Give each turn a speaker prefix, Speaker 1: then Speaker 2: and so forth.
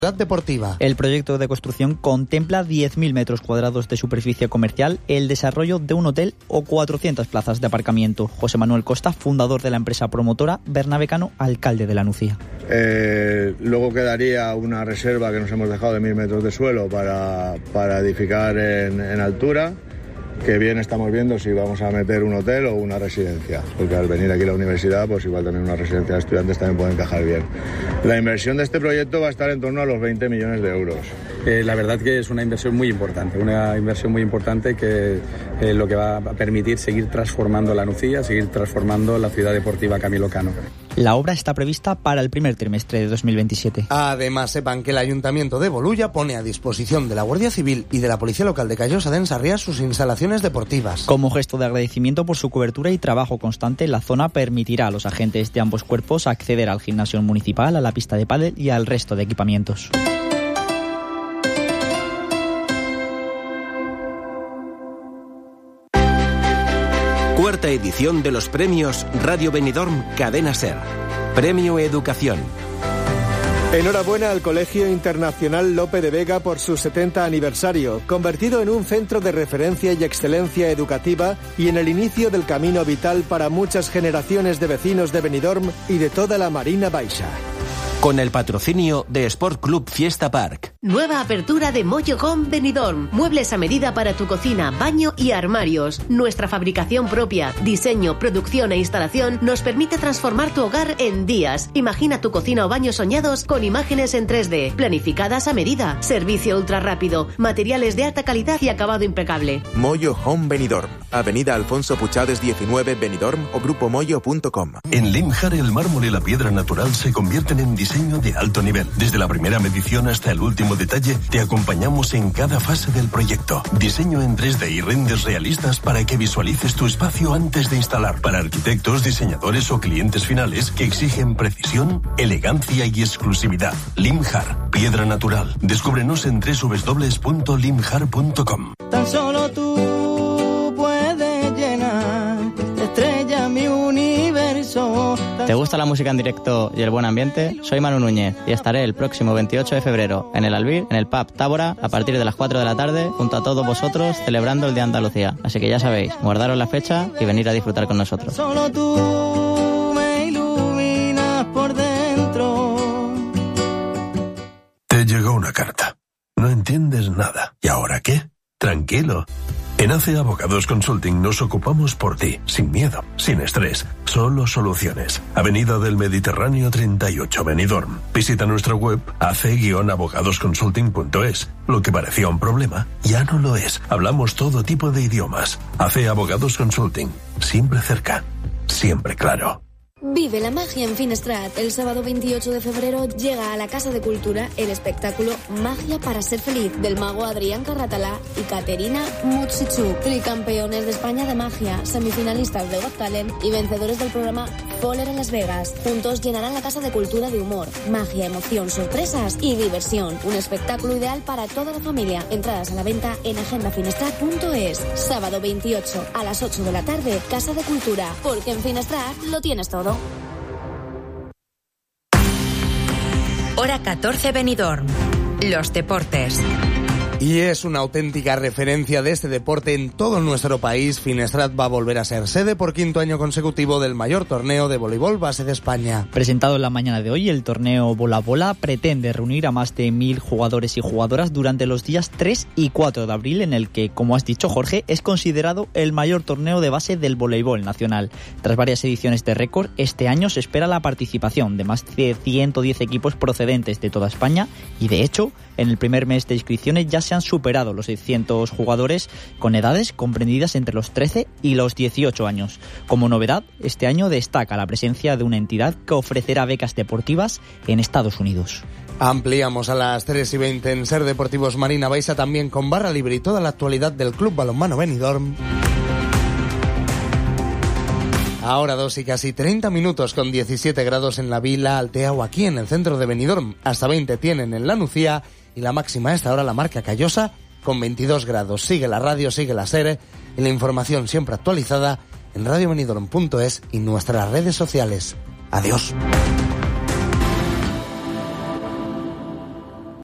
Speaker 1: deportiva.
Speaker 2: El proyecto de construcción contempla 10.000 metros cuadrados de superficie comercial, el desarrollo de un hotel o 400 plazas de aparcamiento. José Manuel Costa, fundador de la empresa promotora, Bernabé Cano, alcalde de La Nucía.
Speaker 3: Luego quedaría una reserva que nos hemos dejado de 1.000 metros de suelo para edificar en altura, que bien estamos viendo si vamos a meter un hotel o una residencia, porque al venir aquí a la universidad, pues igual también una residencia de estudiantes también puede encajar bien. La inversión de este proyecto va a estar en torno a los 20 millones de euros.
Speaker 4: La verdad que es una inversión muy importante que lo que va a permitir seguir transformando La Nucía, seguir transformando la ciudad deportiva Camilo Cano.
Speaker 2: La obra está prevista para el primer trimestre de 2027.
Speaker 1: Además, sepan que el Ayuntamiento de Bolulla pone a disposición de la Guardia Civil y de la Policía Local de Callosa de Ensarriá sus instalaciones deportivas.
Speaker 2: Como gesto de agradecimiento por su cobertura y trabajo constante, la zona permitirá a los agentes de ambos cuerpos acceder al gimnasio municipal, a la pista de pádel y al resto de equipamientos.
Speaker 5: Cuarta edición de los premios Radio Benidorm Cadena SER. Premio Educación.
Speaker 6: Enhorabuena al Colegio Internacional Lope de Vega por su 70 aniversario, convertido en un centro de referencia y excelencia educativa y en el inicio del camino vital para muchas generaciones de vecinos de Benidorm y de toda la Marina Baixa.
Speaker 5: Con el patrocinio de Sport Club Fiesta Park.
Speaker 7: Nueva apertura de Moyo Home Benidorm. Muebles a medida para tu cocina, baño y armarios. Nuestra fabricación propia, diseño, producción e instalación nos permite transformar tu hogar en días. Imagina tu cocina o baño soñados con imágenes en 3D, planificadas a medida. Servicio ultra rápido, materiales de alta calidad y acabado impecable.
Speaker 8: Moyo Home Benidorm. Avenida Alfonso Puchades 19 Benidorm o grupomoyo.com.
Speaker 9: En Limjar el mármol y la piedra natural se convierten en diseño de alto nivel. Desde la primera medición hasta el último detalle, te acompañamos en cada fase del proyecto. Diseño en 3D y renders realistas para que visualices tu espacio antes de instalar. Para arquitectos, diseñadores o clientes finales que exigen precisión, elegancia y exclusividad. Limjar, piedra natural. Descúbrenos en www.limjar.com.
Speaker 10: Tan solo tú puedes llenar de estrella mi universo.
Speaker 2: ¿Te gusta la música en directo y el buen ambiente? Soy Manu Núñez y estaré el próximo 28 de febrero en el Albir, en el pub Tábora, a partir de las 4 de la tarde, junto a todos vosotros, celebrando el Día de Andalucía. Así que ya sabéis, guardaros la fecha y venir a disfrutar con nosotros.
Speaker 10: Solo tú me iluminas por dentro.
Speaker 9: Te llegó una carta. No entiendes nada. ¿Y ahora qué? Tranquilo. En AC Abogados Consulting nos ocupamos por ti, sin miedo, sin estrés, solo soluciones. Avenida del Mediterráneo 38, Benidorm. Visita nuestra web ac-abogadosconsulting.es. Lo que parecía un problema, ya no lo es. Hablamos todo tipo de idiomas. AC Abogados Consulting. Siempre cerca, siempre claro.
Speaker 11: Vive la magia en Finestrat. El sábado 28 de febrero llega a la Casa de Cultura el espectáculo Magia para ser feliz del mago Adrián Carratalá y Caterina Mutsichuk, tricampeones de España de magia, semifinalistas de Got Talent y vencedores del programa Foller en Las Vegas. Juntos llenarán la Casa de Cultura de humor, magia, emoción, sorpresas y diversión. Un espectáculo ideal para toda la familia. Entradas a la venta en agendafinestrat.es. Sábado 28 a las 8 de la tarde, Casa de Cultura, porque en Finestrat lo tienes todo.
Speaker 12: Hora 14 Benidorm. Los deportes.
Speaker 1: Y es una auténtica referencia de este deporte en todo nuestro país. Finestrat va a volver a ser sede por quinto año consecutivo del mayor torneo de voleibol base de España.
Speaker 2: Presentado en la mañana de hoy, el torneo Bola Bola pretende reunir a más de 1.000 jugadores y jugadoras durante los días 3 y 4 de abril, en el que, como has dicho, Jorge, es considerado el mayor torneo de base del voleibol nacional. Tras varias ediciones de récord, este año se espera la participación de más de 110 equipos procedentes de toda España y, de hecho, en el primer mes de inscripciones ya se han superado los 600 jugadores con edades comprendidas entre los 13 y los 18 años. Como novedad, este año destaca la presencia de una entidad que ofrecerá becas deportivas en Estados Unidos.
Speaker 1: Ampliamos a las 3:20 en Ser Deportivos Marina Baixa, también con barra libre y toda la actualidad del Club Balonmano Benidorm. Ahora 2 y casi 30 minutos con 17 grados en la Vila Altea o aquí en el centro de Benidorm. Hasta 20 tienen en la Nucía y la máxima a esta hora la marca Callosa con 22 grados. Sigue la radio, sigue la SER y la información siempre actualizada en radiobenidorm.es y nuestras redes sociales. Adiós.